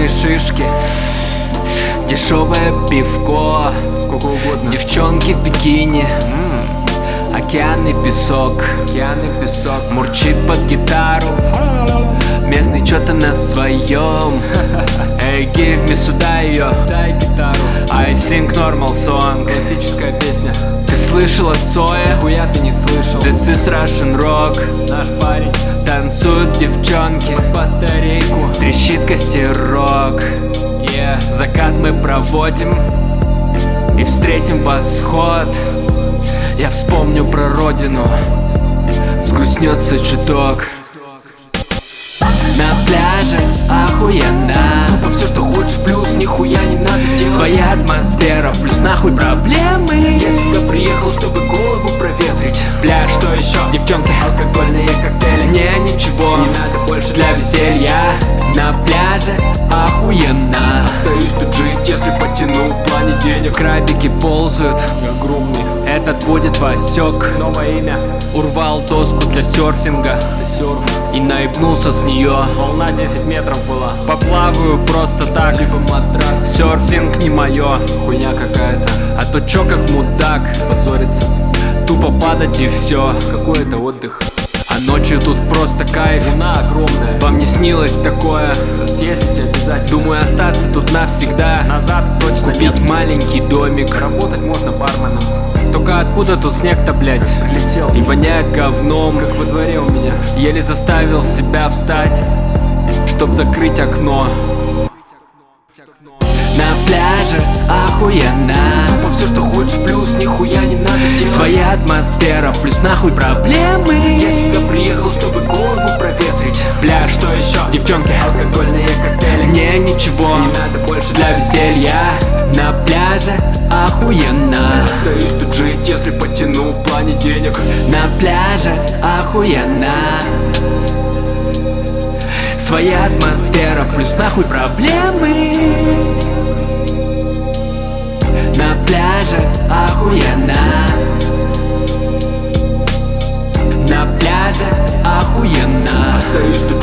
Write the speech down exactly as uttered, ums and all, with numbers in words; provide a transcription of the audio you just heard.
шишки, дешевое пивко, сколько угодно. Девчонки в бикини, м-м. Океан и песок, Океан и песок. Мурчит под гитару, местный чё-то на своем. Эй, give me сюда ее, Дай гитару. I sing normal song. Классическая песня. Ты слышала Цоя? Хуя ты не слышал. This is Russian rock. Наш парень Танцуют девчонки, батарейку. трещит костерок. Yeah. Закат мы проводим и встретим восход. Я вспомню про родину, взгрустнется чуток. На пляже охуенно, Тупо все, что хочешь, плюс нихуя не надо делать. своя атмосфера, плюс нахуй проблемы. Я сюда приехал, чтобы голову проветрить. Пляж, что еще? Девчонки, Алкогольные коктейли. не, ничего, Не надо больше для веселья. На пляже охуенно, Остаюсь тут жить, если потяну в плане денег. крабики ползают, Огромный. этот будет Васек. Новое имя. Урвал доску для серфинга Серф. и наебнулся с нее. Волна десять метров была. Поплаваю просто так, Либо матрас. серфинг не мое. Хуйня какая-то. А то чё как мудак, Позориться. тупо падать и все. Какой это отдых. А ночью тут просто кайф. Луна огромная. Вам не снилось такое? Съездите обязательно. Думаю остаться тут навсегда. Назад точно Купить нет. маленький домик. Работать можно барменом. Только откуда тут снег-то, блять? Прилетел. И воняет говном. Как во дворе у меня. Еле заставил себя встать, чтоб закрыть окно. На пляже охуенно, Тупо все, что хочешь, плюс нихуя не надо делать. своя атмосфера, плюс нахуй проблемы. Я сюда приехал, чтобы голову проветрить. Пляж, что еще? Девчонки, Алкогольные коктейли. не, ничего, Не надо больше для веселья. На пляже охуенно, Остаюсь тут жить, если потяну в плане денег. на пляже охуенно, своя атмосфера, плюс нахуй проблемы. На пляже охуенно, на пляже охуенно, Остаюсь тут